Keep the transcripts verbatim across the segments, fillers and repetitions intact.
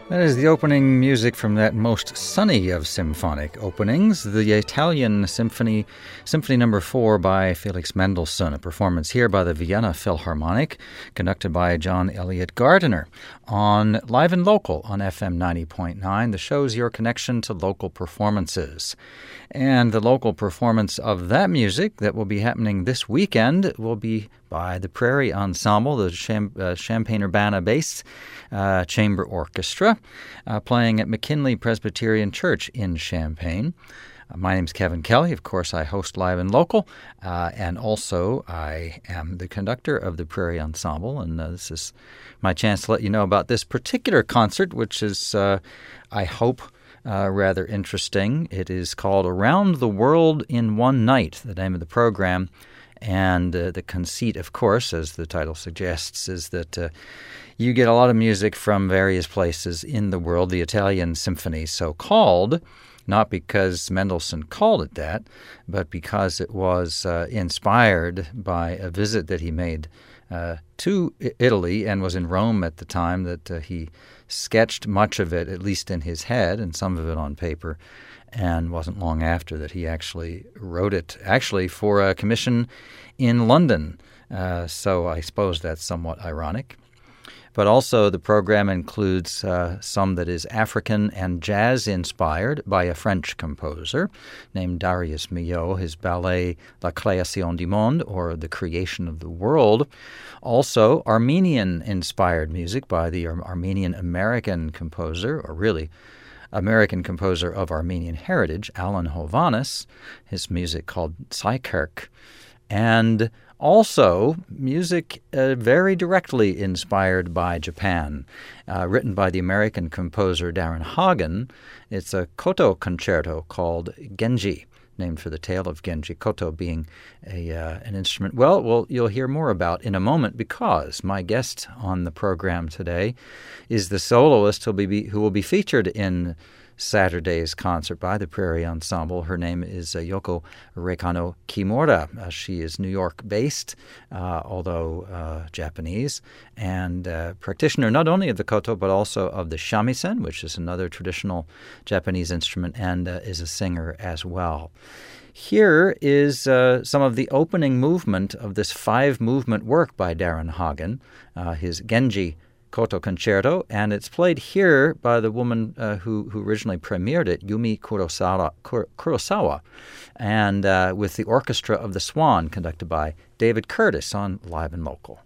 That is the opening music from that most sunny of symphonic openings, the Italian Symphony, Symphony Number Four by Felix Mendelssohn, a performance here by the Vienna Philharmonic, conducted by John Elliott Gardiner, on Live and Local on F M ninety point nine. The show's your connection to local performances. And the local performance of that music that will be happening this weekend will be by the Prairie Ensemble, the Cham- uh, Champaign-Urbana-based uh, chamber orchestra, uh, playing at McKinley Presbyterian Church in Champaign. Uh, my name's Kevin Kelly. Of course, I host Live and Local, uh, and also I am the conductor of the Prairie Ensemble, and uh, this is my chance to let you know about this particular concert, which is, uh, I hope, Uh, rather interesting. It is called Around the World in One Night, the name of the program. And uh, the conceit, of course, as the title suggests, is that uh, you get a lot of music from various places in the world. The Italian Symphony, so called, not because Mendelssohn called it that, but because it was uh, inspired by a visit that he made uh, to Italy and was in Rome at the time, that uh, he sketched much of it, at least in his head, and some of it on paper, and wasn't long after that he actually wrote it, actually for a commission in London. Uh, so I suppose that's somewhat ironic. But also the program includes uh, some that is African and jazz-inspired by a French composer named Darius Milhaud, his ballet La Création du Monde, or The Creation of the World. Also Armenian-inspired music by the Ar- Armenian-American composer, or really American composer of Armenian heritage, Alan Hovhannes, his music called Tsykerk. And also, music uh, very directly inspired by Japan, uh, written by the American composer Darren Hagen. It's a koto concerto called Genji, named for the tale of Genji, koto being a uh, an instrument. Well, well, you'll hear more about in a moment, because my guest on the program today is the soloist who will be, who will be featured in Saturday's concert by the Prairie Ensemble. Her name is uh, Yoko Reikano Kimura. Uh, she is New York-based, uh, although uh, Japanese, and uh, practitioner not only of the koto but also of the shamisen, which is another traditional Japanese instrument, and uh, is a singer as well. Here is uh, some of the opening movement of this five-movement work by Darren Hagen, uh, his Genji Koto Concerto, and it's played here by the woman uh, who, who originally premiered it, Yumi Kurosawa, Kur- Kurosawa, and uh, with the Orchestra of the Swan, conducted by David Curtis on Live and Local.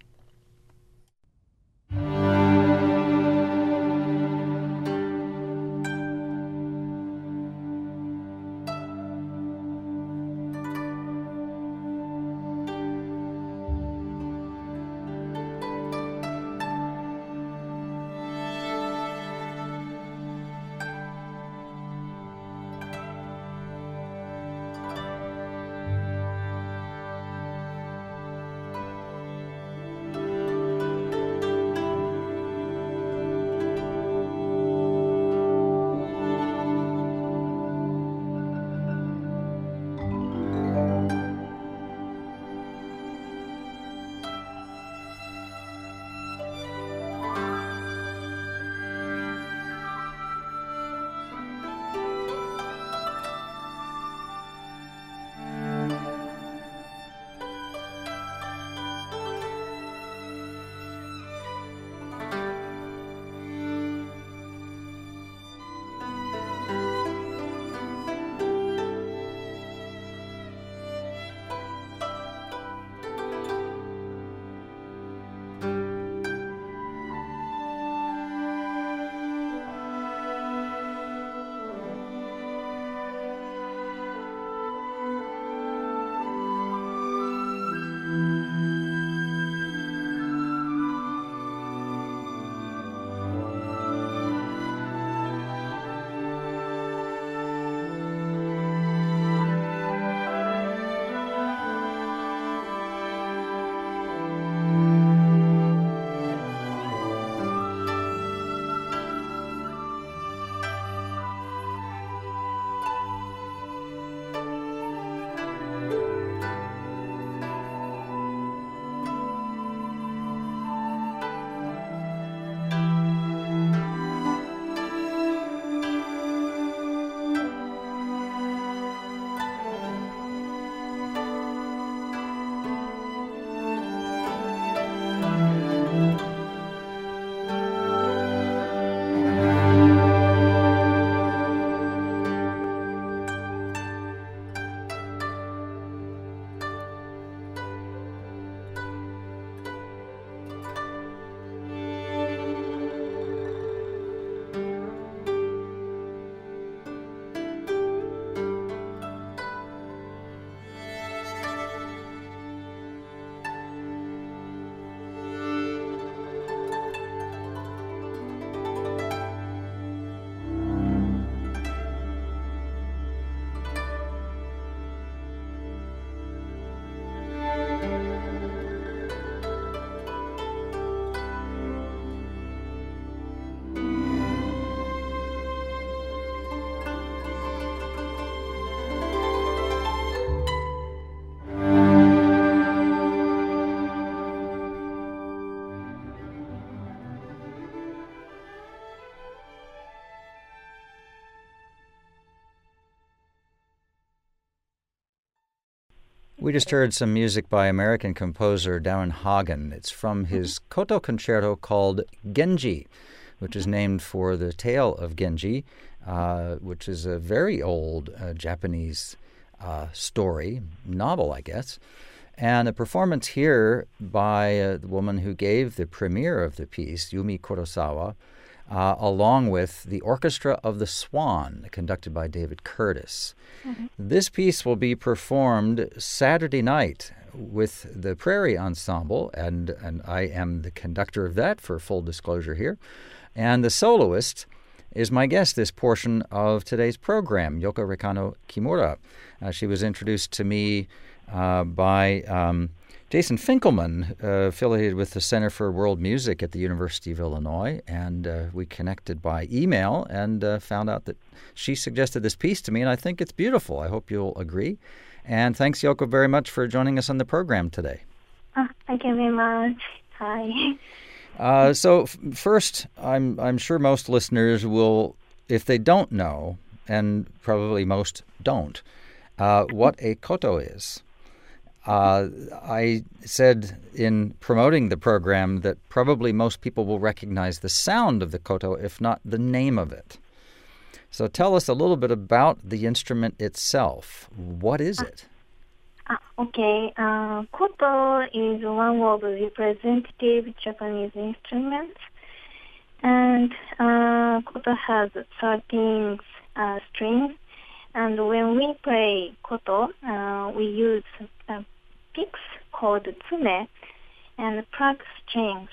We just heard some music by American composer Darren Hagen. It's from his koto concerto called Genji, which is named for the tale of Genji, uh, which is a very old uh, Japanese uh, story, novel, I guess. And a performance here by uh, the woman who gave the premiere of the piece, Yumi Kurosawa, Uh, along with the Orchestra of the Swan, conducted by David Curtis. Mm-hmm. This piece will be performed Saturday night with the Prairie Ensemble, and, and I am the conductor of that, for full disclosure here. And the soloist is my guest this portion of today's program, Yoko Rikano Kimura. Uh, she was introduced to me uh, by Um, Jason Finkelman, uh, affiliated with the Center for World Music at the University of Illinois, and uh, we connected by email and uh, found out that she suggested this piece to me, and I think it's beautiful. I hope you'll agree. And thanks, Yoko, very much for joining us on the program today. Oh, thank you very much. Hi. Uh, so f- first, I'm I'm sure most listeners will, if they don't know, and probably most don't, uh, what a koto is. Uh, I said in promoting the program that probably most people will recognize the sound of the koto, if not the name of it. So tell us a little bit about the instrument itself. What is it? Uh, okay. Uh, koto is one of the representative Japanese instruments. And uh, koto has thirteen uh, strings. And when we play koto, uh, we use uh, picks called tsume and pluck strings.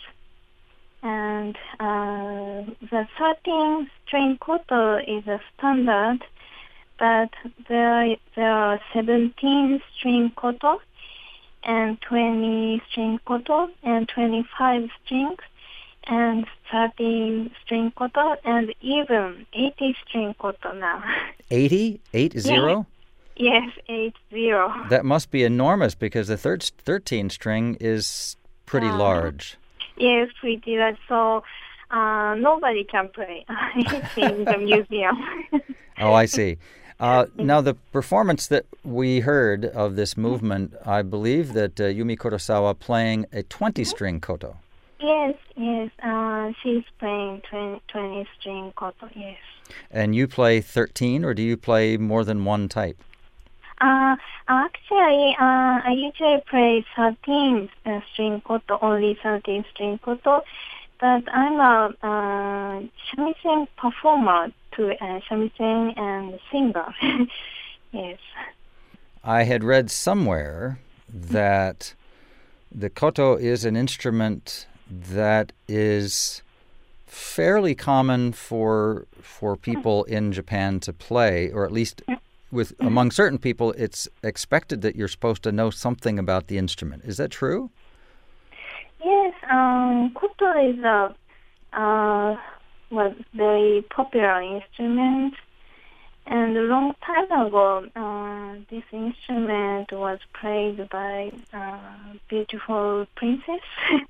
And uh, the thirteen-string koto is a standard, but there, there are seventeen-string koto and twenty-string koto and twenty-five strings and thirteen-string koto and even eighty-string koto now. eighty? Eight zero? Yes, eight zero. That must be enormous because the third thirteen string is pretty uh, large. Yes, pretty large. So uh, nobody can play in the museum. Oh, I see. Uh, now, the performance that we heard of this movement, I believe that uh, Yumi Kurosawa playing a twenty-string koto. Yes, yes. Uh, she's playing twenty-string koto, yes. And you play thirteen, or do you play more than one type? Uh, actually, uh, I usually play thirteen-string koto, only thirteen-string koto. But I'm a uh, shamisen performer to uh, shamisen and singer. Yes. I had read somewhere that the koto is an instrument that is fairly common for for people in Japan to play, or at least with among certain people, it's expected that you're supposed to know something about the instrument. Is that true? Yes, um, koto is a uh, was very popular instrument, and a long time ago, uh, this instrument was played by uh, beautiful princess,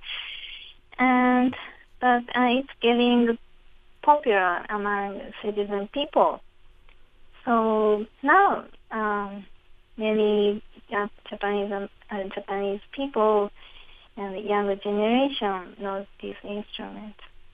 and but uh, it's getting popular among citizen people. So now, um, many uh, Japanese uh, Japanese people and the younger generation knows this instrument.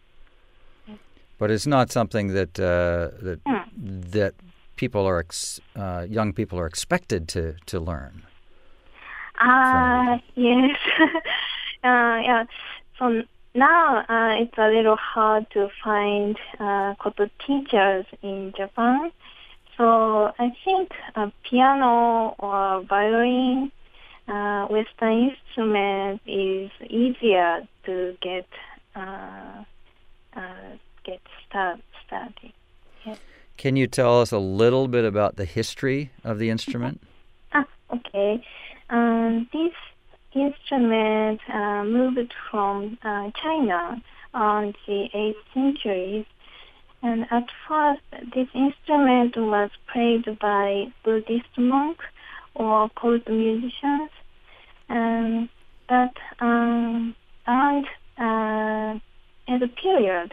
But it's not something that uh, that mm. that people are ex- uh, young people are expected to, to learn. Ah, uh, yes, uh, yeah. So now uh, it's a little hard to find uh, koto teachers in Japan. So I think a piano or violin, uh, Western instrument is easier to get uh, uh, get start, started. Yes. Can you tell us a little bit about the history of the instrument? Ah, okay. Um, this instrument uh, moved from uh, China on the eighth century. And at first, this instrument was played by Buddhist monks or cult musicians. Um, but um, around uh, in the period,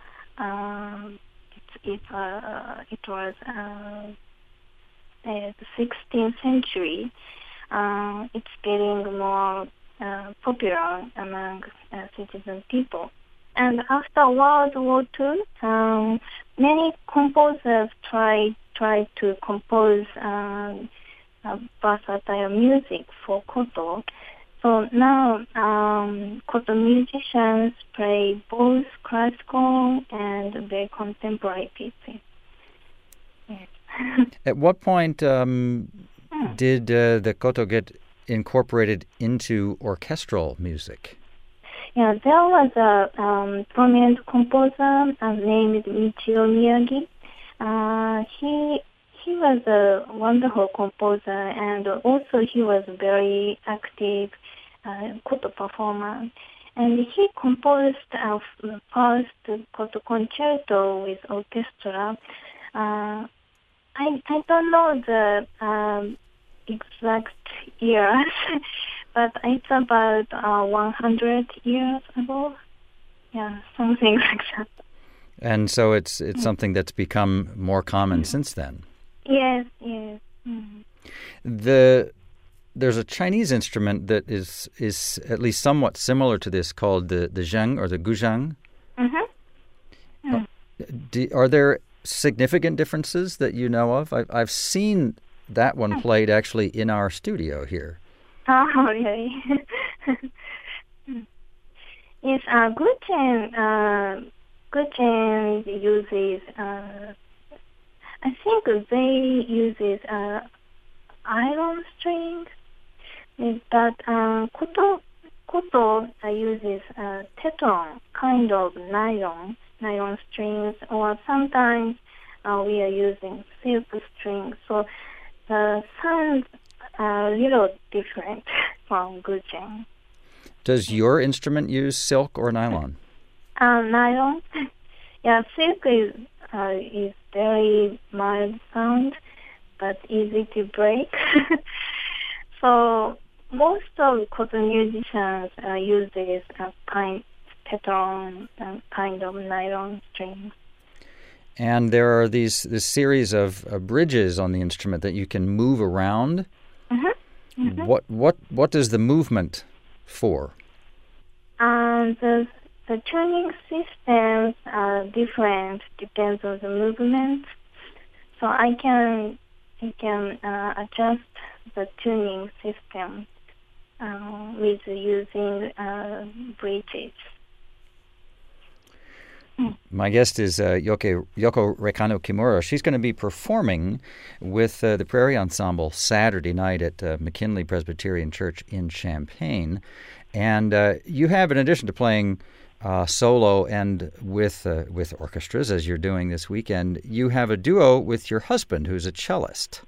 um, it, it, uh, it was uh, uh, the sixteenth century, uh, it's getting more uh, popular among uh, citizen people. And after World War Two, um, many composers tried tried to compose um, uh, versatile music for koto. So now um, koto musicians play both classical and very contemporary pieces. Yes. At what point um, Hmm. did uh, the koto get incorporated into orchestral music? Yeah, there was a um, prominent composer uh, named Michio Miyagi. Uh, he he was a wonderful composer, and also he was a very active uh, koto performer. And he composed uh, the first koto concerto with orchestra. Uh, I I don't know the um, exact years, but it's about uh, one hundred years ago. Yeah, something like that. And so it's it's something that's become more common since then. Yes, yes. Mm. The there's a Chinese instrument that is is at least somewhat similar to this called the the zheng or the guzheng. Mm-hmm. Mm. Do, are there significant differences that you know of? I've I've seen that one played actually in our studio here. Oh, really? Yes, uh, Guzheng, uh, Guzheng uses, uh, I think they uses uh, iron string, but uh, koto, koto uh, uses uh, tetron, kind of nylon, nylon strings, or sometimes uh, we are using silk strings. So the sounds are a little different from Guzheng. Does your instrument use silk or nylon? Uh, nylon, yeah, silk is uh, is very mild sound, but easy to break. So most of koto musicians uh, use this uh, kind tetron and kind of nylon strings. And there are these this series of uh, bridges on the instrument that you can move around. Mm-hmm. Mm-hmm. What what what does the movement for? Um, the the tuning systems are different, depends on the movement. So I can I can uh, adjust the tuning system uh, with using uh, bridges. My guest is uh, Yoke, Yoko Reikano Kimura. She's going to be performing with uh, the Prairie Ensemble Saturday night at uh, McKinley Presbyterian Church in Champaign. And uh, you have, in addition to playing uh, solo and with uh, with orchestras, as you're doing this weekend, you have a duo with your husband, who's a cellist.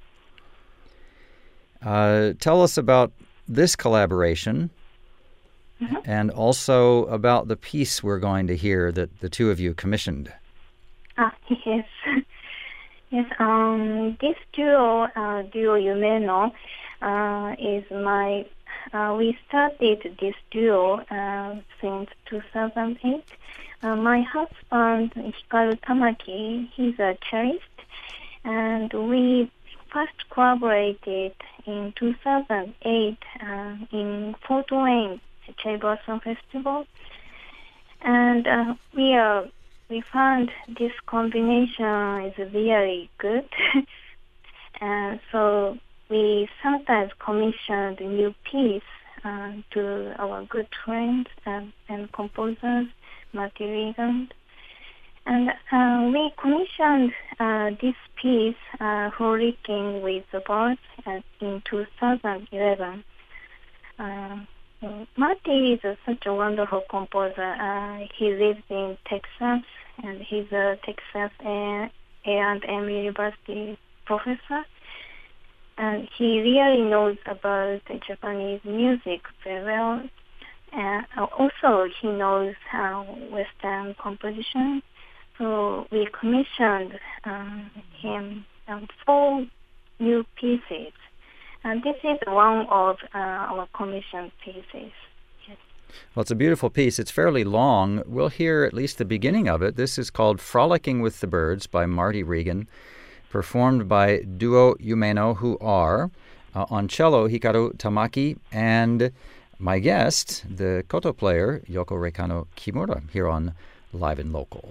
Uh, tell us about this collaboration. Mm-hmm. And also about the piece we're going to hear that the two of you commissioned. Ah, yes. Yes, um, this duo, uh, Duo Yumeno, uh, is my, uh, we started this duo uh, since two thousand eight. Uh, my husband, Hikaru Tamaki, he's a cellist, and we first collaborated in two thousand eight uh, in Fort Wayne Cherry Blossom Festival, and uh, we are we found this combination is really good, and so we sometimes commissioned a new piece uh, to our good friends and, and composers, Marty Regan, and uh, we commissioned uh, this piece, uh, Froliking with the Birds, uh, in two thousand eleven. Uh, Marty is a, such a wonderful composer. Uh, he lives in Texas, and he's a Texas A and M University professor. And he really knows about Japanese music very well. And also, he knows uh, Western composition. So we commissioned um, him um, four new pieces. And this is one of uh, our commissioned pieces. Yes. Well, it's a beautiful piece. It's fairly long. We'll hear at least the beginning of it. This is called Frolicking with the Birds by Marty Regan, performed by Duo Yumeno, who are Uh, on cello, Hikaru Tamaki, and my guest, the koto player, Yoko Reikano Kimura, here on Live and Local.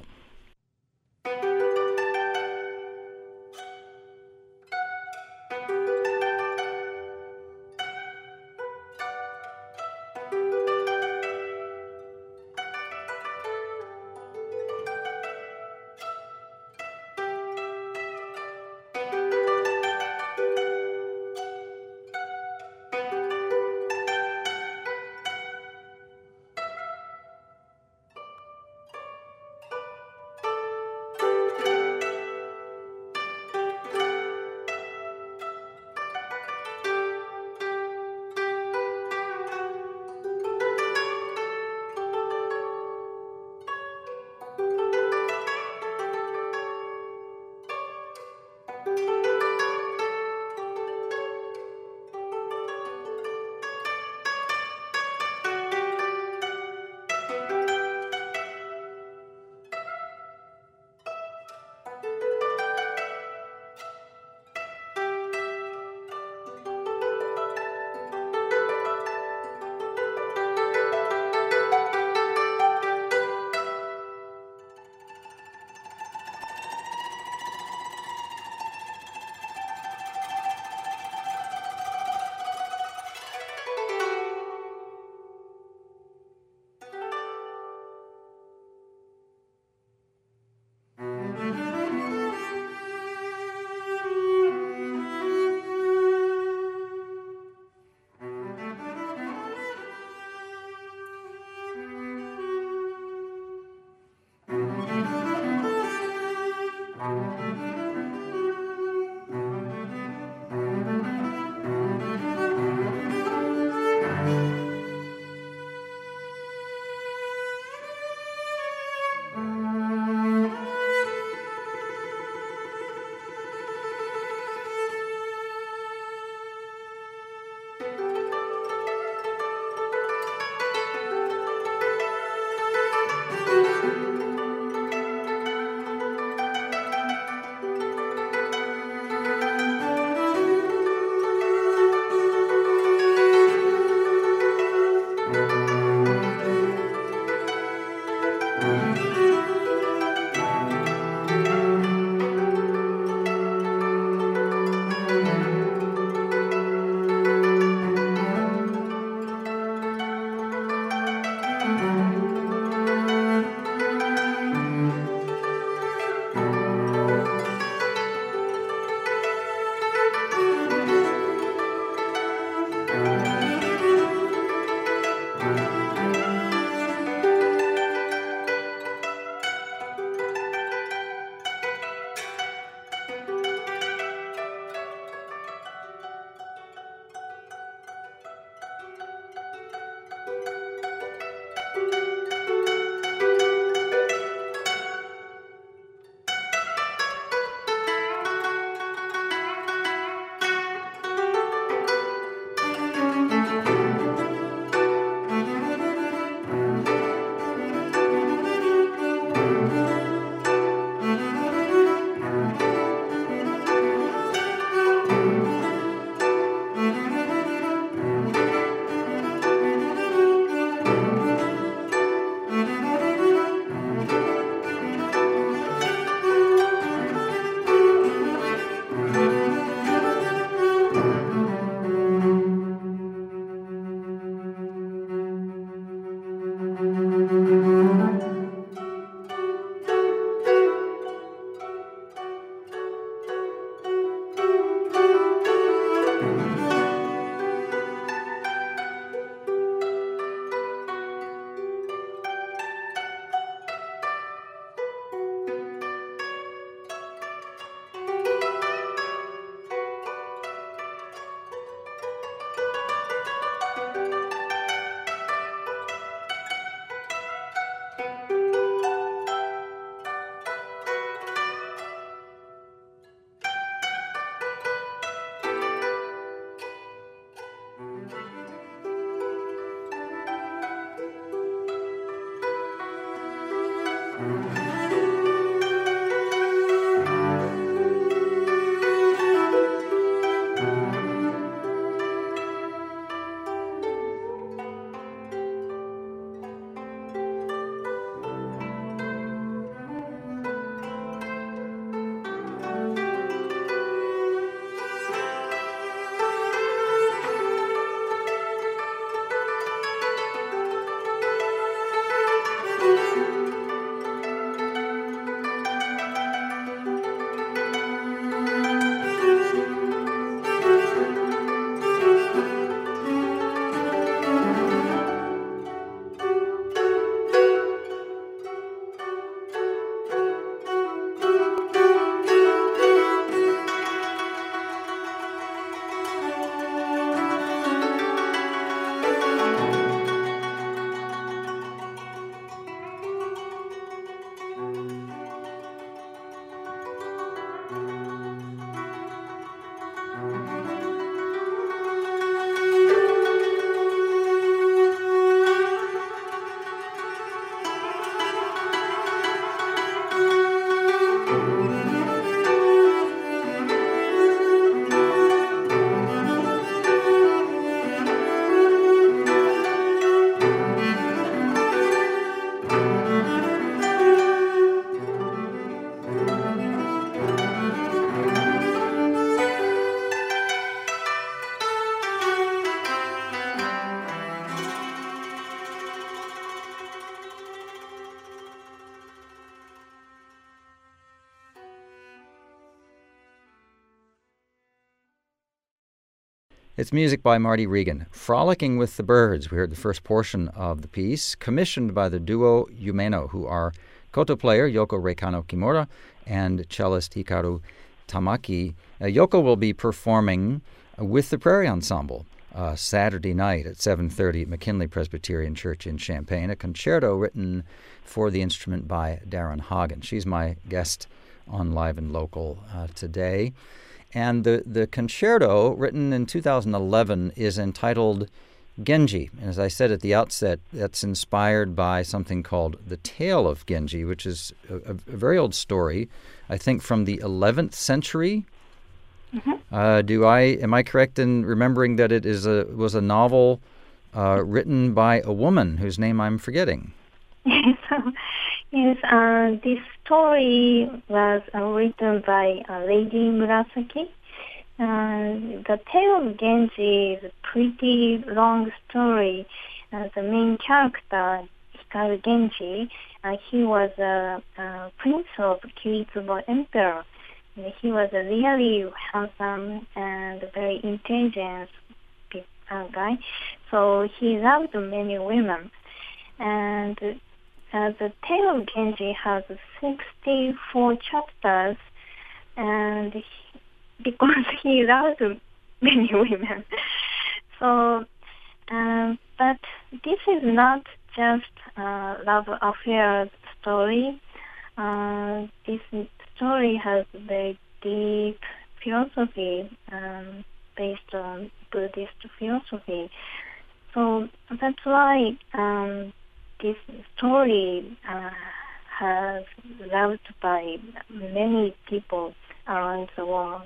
It's music by Marty Regan. Frolicking with the Birds. We heard the first portion of the piece, commissioned by the duo Yumeno, who are koto player Yoko Reikano Kimura and cellist Hikaru Tamaki. Uh, Yoko will be performing with the Prairie Ensemble uh, Saturday night at seven thirty at McKinley Presbyterian Church in Champaign, a concerto written for the instrument by Darren Hagen. She's my guest on Live and Local uh, today. And the, the concerto, written in two thousand eleven, is entitled Genji. And as I said at the outset, that's inspired by something called The Tale of Genji, which is a, a very old story, I think from the eleventh century. Mm-hmm. Uh, do I am I correct in remembering that it is a was a novel uh, written by a woman whose name I'm forgetting? so, yes, uh, this story was uh, written by uh, Lady Murasaki. Uh, the Tale of Genji is a pretty long story. Uh, the main character, Hikaru Genji, uh, he was a, a prince of Kiritsubo Emperor. He was a really handsome and very intelligent uh, guy. So he loved many women. And uh, the Tale of Genji has sixty-four chapters, and he, because he loved many women. So, um, but this is not just a love affair story. Uh, this story has very deep philosophy um, based on Buddhist philosophy. So that's why um, this story uh, has loved by many people around the world.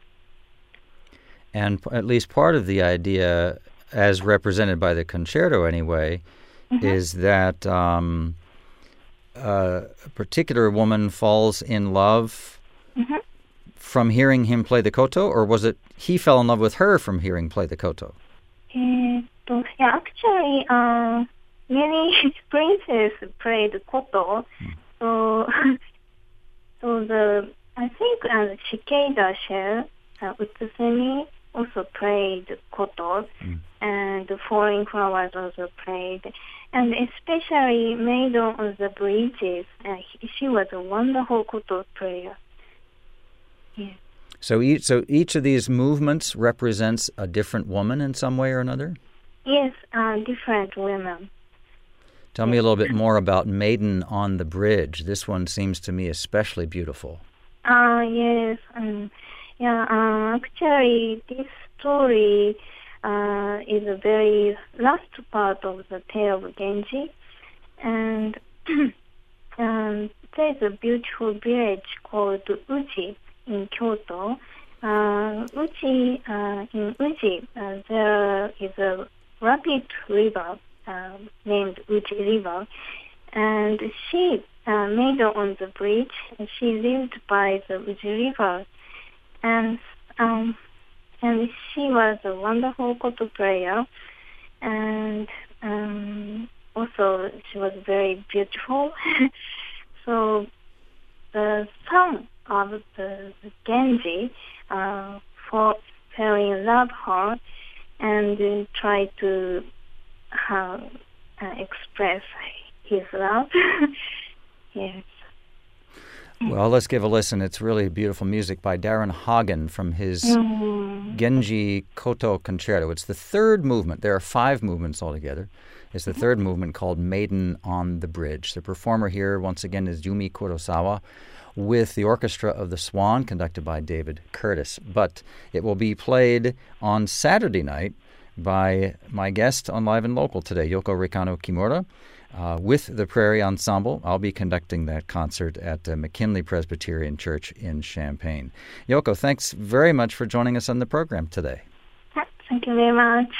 And at least part of the idea, as represented by the concerto anyway, mm-hmm. is that um, uh, a particular woman falls in love mm-hmm. from hearing him play the koto, or was it he fell in love with her from hearing play the koto? Uh, yeah, actually, uh, many princes played koto. Hmm. So, so the I think uh, Shikeda Shell, uh, Utsusemi, also played koto, mm. and Falling Flowers also played, and especially Maiden on the Bridges. Uh, she was a wonderful koto player. Yeah. So each so each of these movements represents a different woman in some way or another? Yes, uh, different women. Tell yes. me a little bit more about Maiden on the Bridge. This one seems to me especially beautiful. Uh, yes. Um, yeah, uh, actually, this story uh, is a very last part of the Tale of Genji. And um, there is a beautiful village called Uji in Kyoto. Uh, Uji, uh, in Uji, uh, there is a rapid river uh, named Uji River. And she uh, made her on the bridge. She lived by the Uji River. And um, and she was a wonderful koto player. And um, also she was very beautiful. So the son of the, the Genji uh, for, fell in love her and uh, tried to uh, uh, express his love. Yes. Well, let's give a listen. It's really beautiful music by Darren Hagen from his mm-hmm. Genji Koto Concerto. It's the third movement. There are five movements altogether. It's the third movement called Maiden on the Bridge. The performer here, once again, is Yumi Kurosawa with the Orchestra of the Swan, conducted by David Curtis. But it will be played on Saturday night by my guest on Live and Local today, Yoko Reikano Kimura, uh, with the Prairie Ensemble. I'll be conducting that concert at uh, McKinley Presbyterian Church in Champaign. Yoko, thanks very much for joining us on the program today. Thank you very much.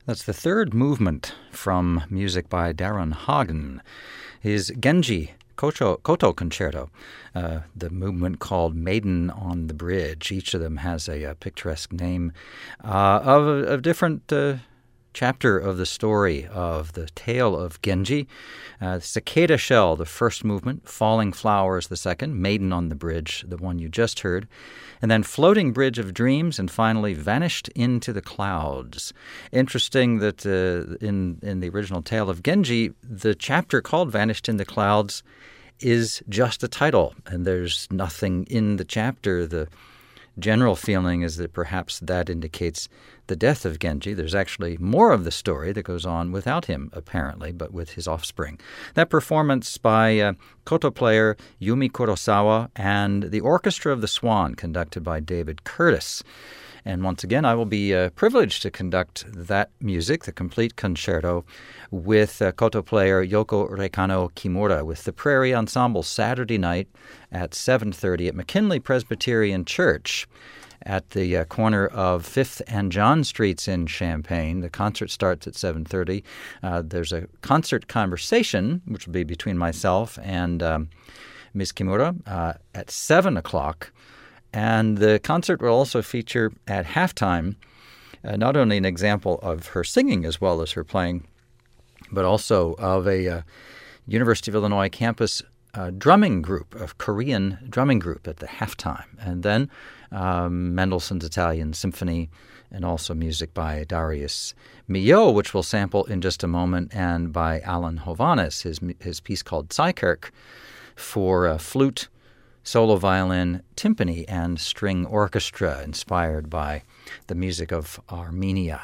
That's the third movement from music by Darren Hagen. His Genji Koto, Koto Concerto, uh, the movement called Maiden on the Bridge. Each of them has a, a picturesque name uh, of a, a different uh, chapter of the story of the tale of Genji. Uh, Cicada Shell, the first movement, Falling Flowers, the second, Maiden on the Bridge, the one you just heard, and then Floating Bridge of Dreams, and finally Vanished into the Clouds. Interesting that uh, in, in the original tale of Genji, the chapter called Vanished in the Clouds is just a title, and there's nothing in the chapter. The general feeling is that perhaps that indicates the death of Genji. There's actually more of the story that goes on without him, apparently, but with his offspring. That performance by uh, koto player Yumi Kurosawa and the Orchestra of the Swan, conducted by David Curtis. And once again, I will be uh, privileged to conduct that music, the complete concerto, with uh, koto player Yoko Reikano Kimura with the Prairie Ensemble Saturday night at seven thirty at McKinley Presbyterian Church at the uh, corner of fifth and John Streets in Champaign. The concert starts at seven thirty. Uh, there's a concert conversation, which will be between myself and um, Miz Kimura, uh, at seven o'clock. And the concert will also feature at halftime uh, not only an example of her singing as well as her playing, but also of a uh, University of Illinois campus uh, drumming group, a Korean drumming group at the halftime. And then um, Mendelssohn's Italian Symphony, and also music by Darius Milhaud, which we'll sample in just a moment, and by Alan Hovhaness, his, his piece called Tsykerk for uh, flute, solo violin, timpani, and string orchestra, inspired by the music of Armenia.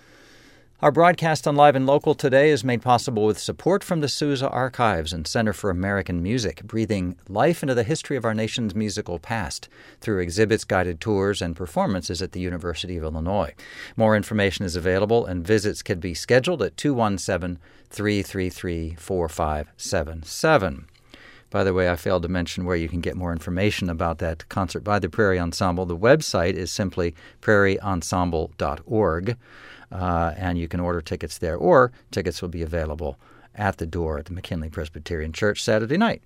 Our broadcast on Live and Local today is made possible with support from the Sousa Archives and Center for American Music, breathing life into the history of our nation's musical past through exhibits, guided tours, and performances at the University of Illinois. More information is available, and visits can be scheduled at two one seven, three three three, four five seven seven. By the way, I failed to mention where you can get more information about that concert by the Prairie Ensemble. The website is simply prairie ensemble dot org, uh, and you can order tickets there, or tickets will be available at the door at the McKinley Presbyterian Church Saturday night.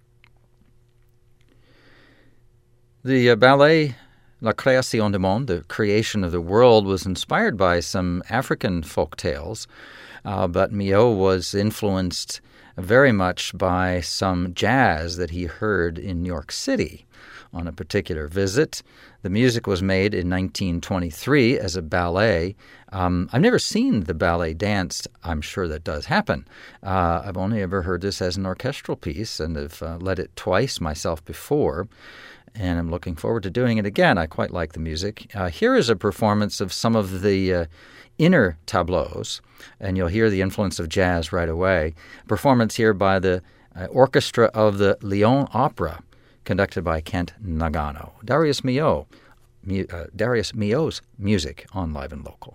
The uh, ballet La Création du Monde, the creation of the world, was inspired by some African folk tales, uh, but Milhaud was influenced very much by some jazz that he heard in New York City on a particular visit. The music was made in nineteen twenty-three as a ballet. Um, I've never seen the ballet danced. I'm sure that does happen. Uh, I've only ever heard this as an orchestral piece, and have uh, led it twice myself before, and I'm looking forward to doing it again. I quite like the music. Uh, here is a performance of some of the uh, inner tableaus, and you'll hear the influence of jazz right away. Performance here by the uh, Orchestra of the Lyon Opera, conducted by Kent Nagano. Darius Milhaud, mu- uh, Darius Milhaud's music on Live and Local.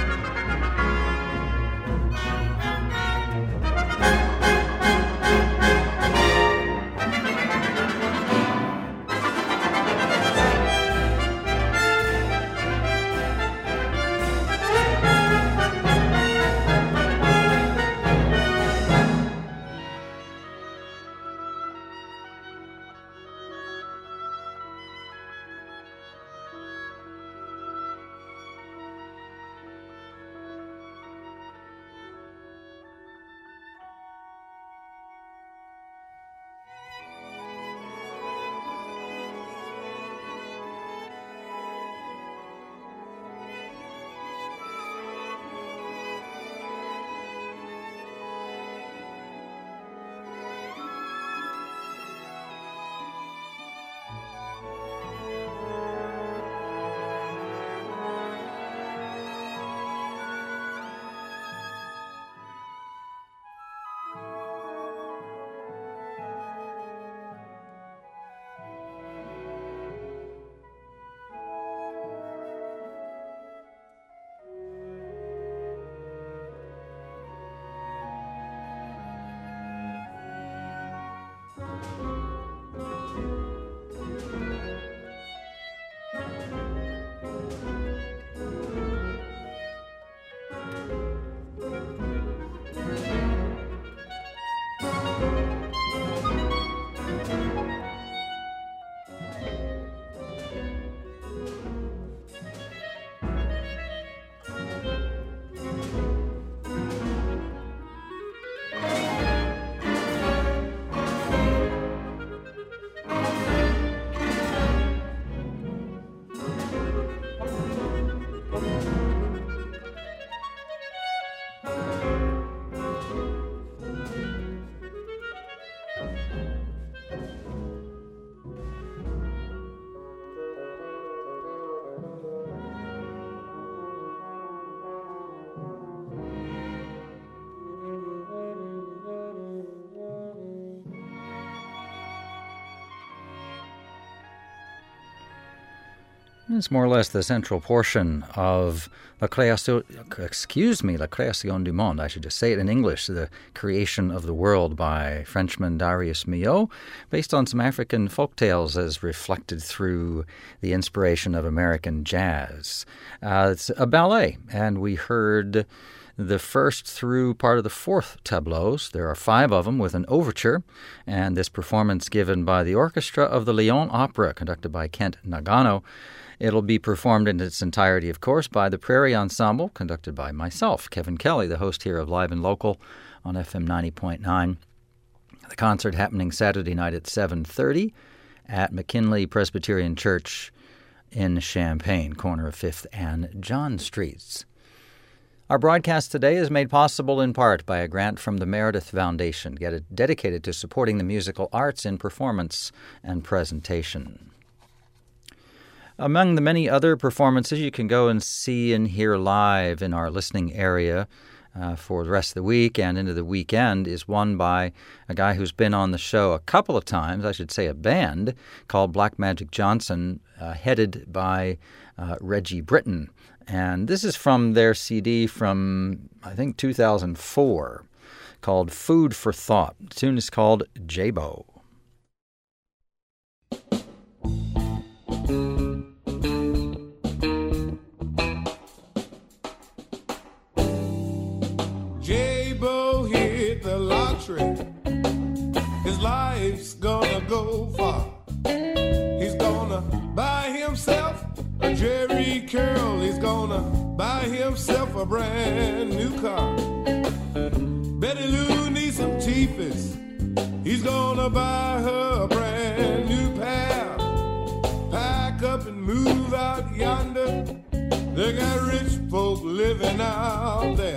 It's more or less the central portion of La Création, excuse me, La Création du Monde. I should just say it in English, The Creation of the World by Frenchman Darius Milhaud, based on some African folktales as reflected through the inspiration of American jazz. Uh, it's a ballet, and we heard the first through part of the fourth tableaus. There are five of them with an overture, and this performance given by the Orchestra of the Lyon Opera, conducted by Kent Nagano. It'll be performed in its entirety, of course, by the Prairie Ensemble, conducted by myself, Kevin Kelly, the host here of Live and Local on F M ninety point nine. The concert happening Saturday night at seven thirty at McKinley Presbyterian Church in Champaign, corner of fifth and John Streets. Our broadcast today is made possible in part by a grant from the Meredith Foundation, dedicated to supporting the musical arts in performance and presentation. Among the many other performances you can go and see and hear live in our listening area uh, for the rest of the week and into the weekend is one by a guy who's been on the show a couple of times, I should say a band, called Black Magic Johnson, uh, headed by uh, Reggie Britton. And this is from their C D from, I think, two thousand four, called Food for Thought. The tune is called J-Bo. J-Bo hit the lottery. His life's gonna go far. He's gonna buy himself a Jerry curl. He's gonna buy himself a brand new car. Betty Lou needs some teethers. He's gonna buy her a brand new pair. Pack up and move out yonder. They got rich folk living out there.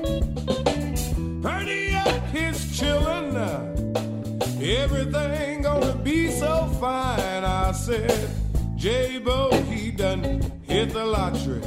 Purdy up his chillin' now. Everything gonna be so fine. I said, J-Bo, he done hit the lottery.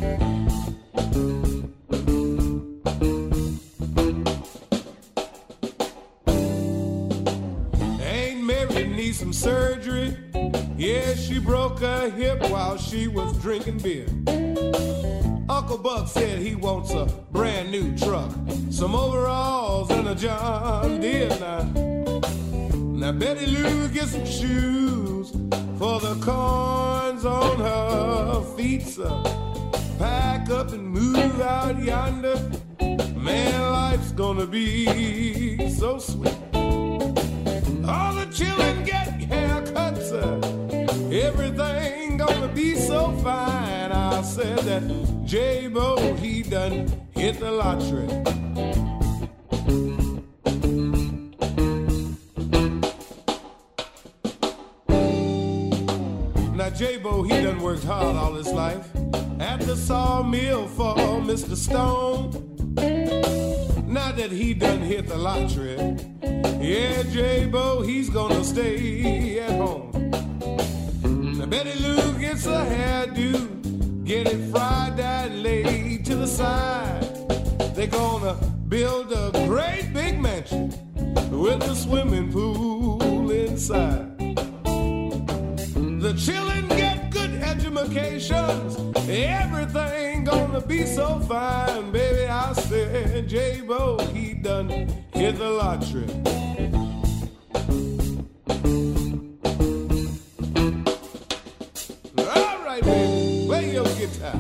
Aunt Mary needs some surgery. Yeah, she broke her hip while she was drinking beer. Uncle Uncle Buck said he wants a brand new truck, some overalls and a John Deere now. Now Betty Lou gets some shoes for the corns on her feet, so pack up and move out yonder. Man, life's gonna be so sweet. All the children get haircuts, uh, everything gonna be so fine. I said that J-Bo, he done hit the lottery. Now J-Bo, he done worked hard all his life at the sawmill for Mister Stone. Now that he done hit the lottery, yeah, J-Bo, he's gonna stay at home. Now Betty Lou gets a hairdo, get it fried, dyed, laid to the side. They're gonna build a great big mansion with a swimming pool inside. The children get good educations, everything gonna be so fine. Baby, I said J-Bo, he done hit the lottery. All right, baby, play your guitar.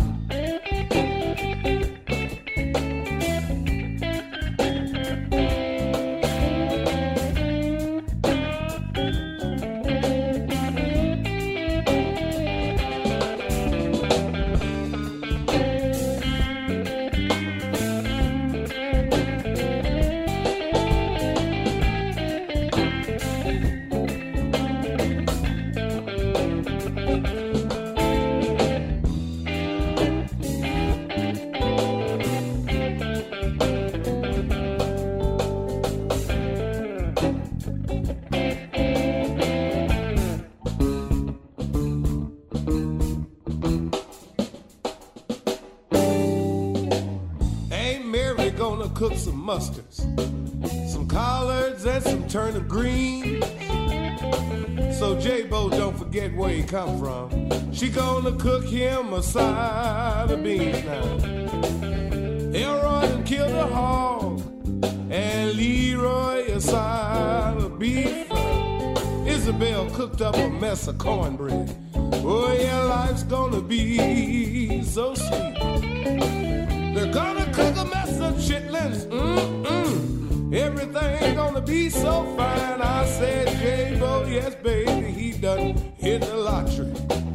Cook some mustards, some collards, and some turnip greens. So J-Bo don't forget where he come from. She gonna cook him a side of beans now. Elroy done killed a hog, and Leroy a side of beef. Isabel cooked up a mess of cornbread. Oh yeah, life's gonna be so sweet. They're gonna cook a mess of chitlins, mm-mm. Everything gonna be so fine. I said, J-Bo, yes, baby, he done hit the lottery.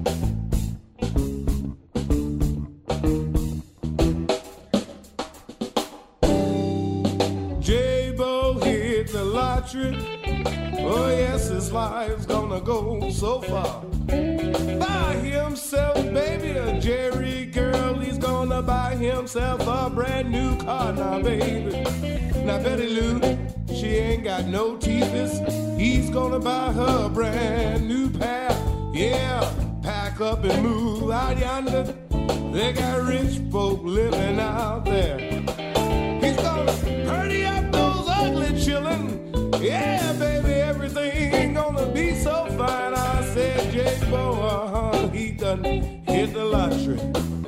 J-Bo hit the lottery. Oh, yes, his life's gonna go so far. Buy himself, baby, a Jerry girl. He's gonna buy himself a brand new car now, baby. Now, Betty Lou, she ain't got no teethers. He's gonna buy her a brand new pair. Yeah, pack up and move out yonder. They got rich folk living out there. He's gonna hurry up those ugly children. Yeah, baby, everything ain't gonna be so fine. I said, J-Bo, uh-huh, he done hit the lottery.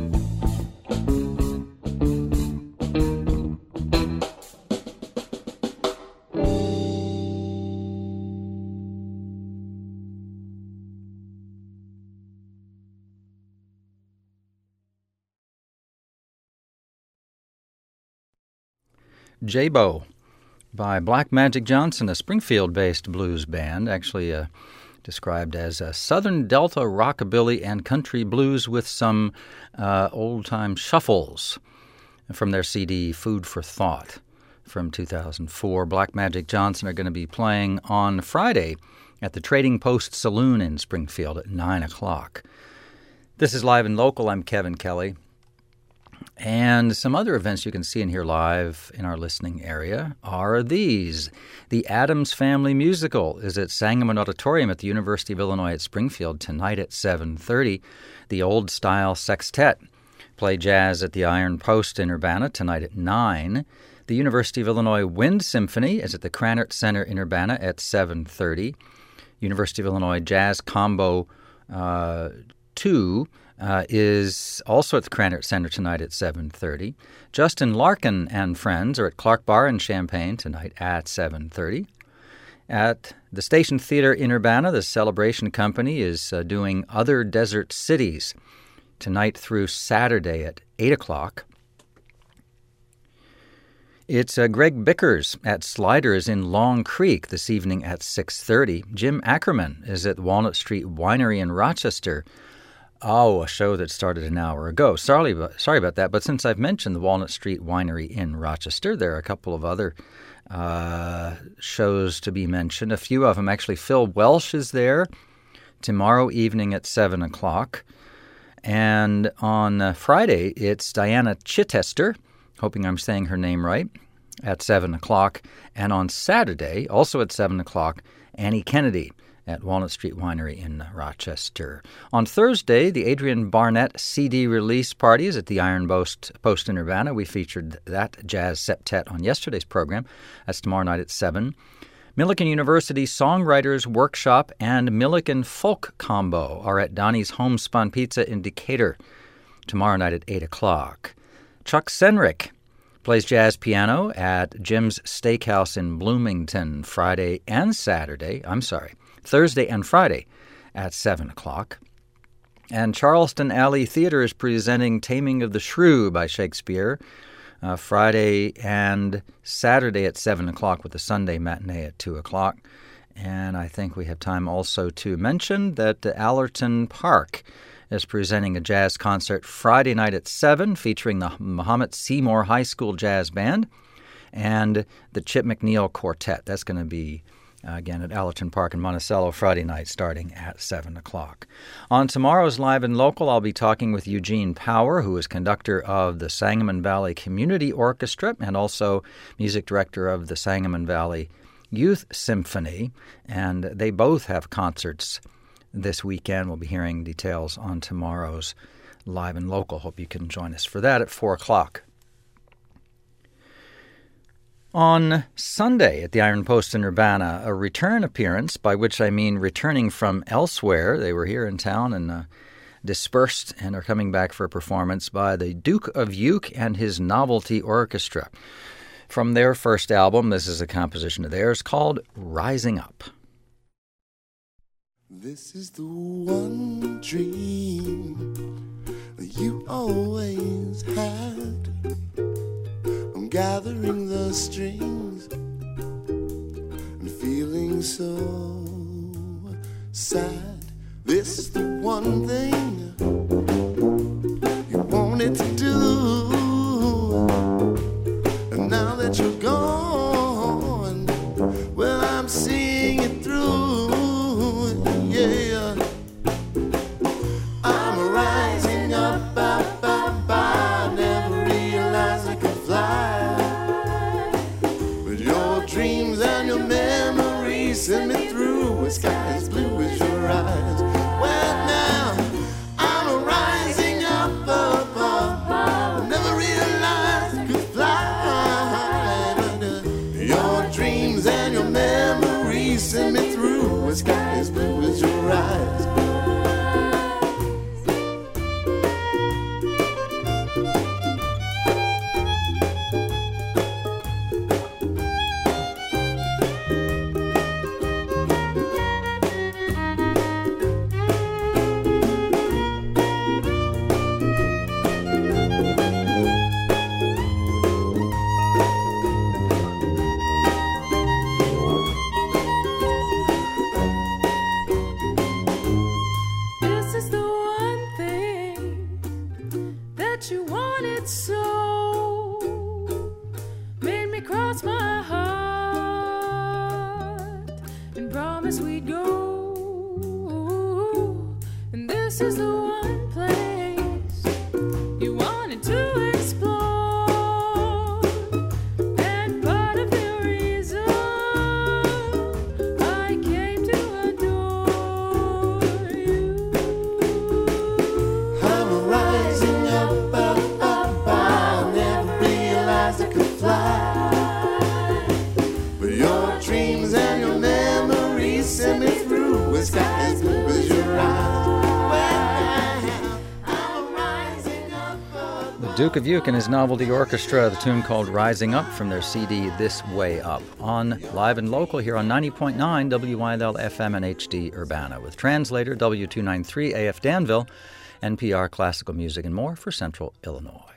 J-Bo by Black Magic Johnson, a Springfield-based blues band, actually uh, described as a Southern Delta rockabilly and country blues with some uh, old-time shuffles from their C D Food for Thought from two thousand four. Black Magic Johnson are going to be playing on Friday at the Trading Post Saloon in Springfield at nine o'clock. This is Live and Local. I'm Kevin Kelly. And some other events you can see and hear live in our listening area are these. The Addams Family Musical is at Sangamon Auditorium at the University of Illinois at Springfield tonight at seven thirty. The Old Style Sextet play jazz at the Iron Post in Urbana tonight at nine. The University of Illinois Wind Symphony is at the Krannert Center in Urbana at seven thirty. University of Illinois Jazz Combo uh, two uh, is also at the Krannert Center tonight at seven thirty. Justin Larkin and friends are at Clark Bar in Champaign tonight at seven thirty. At the Station Theater in Urbana, the Celebration Company is uh, doing Other Desert Cities tonight through Saturday at eight o'clock. It's uh, Greg Bickers at Sliders in Long Creek this evening at six thirty. Jim Ackerman is at Walnut Street Winery in Rochester. Oh, a show that started an hour ago. Sorry, sorry about that, but since I've mentioned the Walnut Street Winery in Rochester, there are a couple of other uh, shows to be mentioned. A few of them, actually. Phil Welsh is there tomorrow evening at seven o'clock. And on uh, Friday, it's Diana Chichester, hoping I'm saying her name right, at seven o'clock. And on Saturday, also at seven o'clock, Annie Kennedy at Walnut Street Winery in Rochester. On Thursday, the Adrian Barnett C D release party is at the Iron Post, Post in Urbana. We featured that jazz septet on yesterday's program. That's tomorrow night at seven. Millikan University Songwriters Workshop and Millikan Folk Combo are at Donnie's Homespun Pizza in Decatur tomorrow night at eight o'clock. Chuck Senrick plays jazz piano at Jim's Steakhouse in Bloomington Friday and Saturday. I'm sorry, Thursday and Friday at seven o'clock. And Charleston Alley Theater is presenting Taming of the Shrew by Shakespeare uh, Friday and Saturday at seven o'clock with the Sunday matinee at two o'clock. And I think we have time also to mention that the Allerton Park is presenting a jazz concert Friday night at seven featuring the Muhammad Seymour High School Jazz Band and the Chip McNeil Quartet. That's going to be Uh, again, at Allerton Park in Monticello Friday night starting at seven o'clock. On tomorrow's Live and Local, I'll be talking with Eugene Power, who is conductor of the Sangamon Valley Community Orchestra and also music director of the Sangamon Valley Youth Symphony. And they both have concerts this weekend. We'll be hearing details on tomorrow's Live and Local. Hope you can join us for that at four o'clock. On Sunday at the Iron Post in Urbana, a return appearance, by which I mean returning from elsewhere. They were here in town and uh, dispersed and are coming back for a performance by the Duke of Uke and his Novelty Orchestra. From their first album, this is a composition of theirs called Rising Up. This is the one dream you always had. I'm gathering the strings and feeling so sad. This is the one thing you wanted to do, and now that you're gone, well, I'm seeing it through. Yeah, I'm rising up, up, up, I never realized I could fly, but your dreams and your memories send me through a sky as blue as your eyes. Well, now I'm rising up, up, up, I never realized I could fly, but uh, your dreams and your memories send me through a sky as blue as your eyes. Duke of Uke and his Novelty Orchestra, the tune called Rising Up from their C D This Way Up, on Live and Local here on ninety point nine W Y L L F M and H D Urbana, with translator W two ninety-three A F Danville, N P R Classical Music and more for Central Illinois.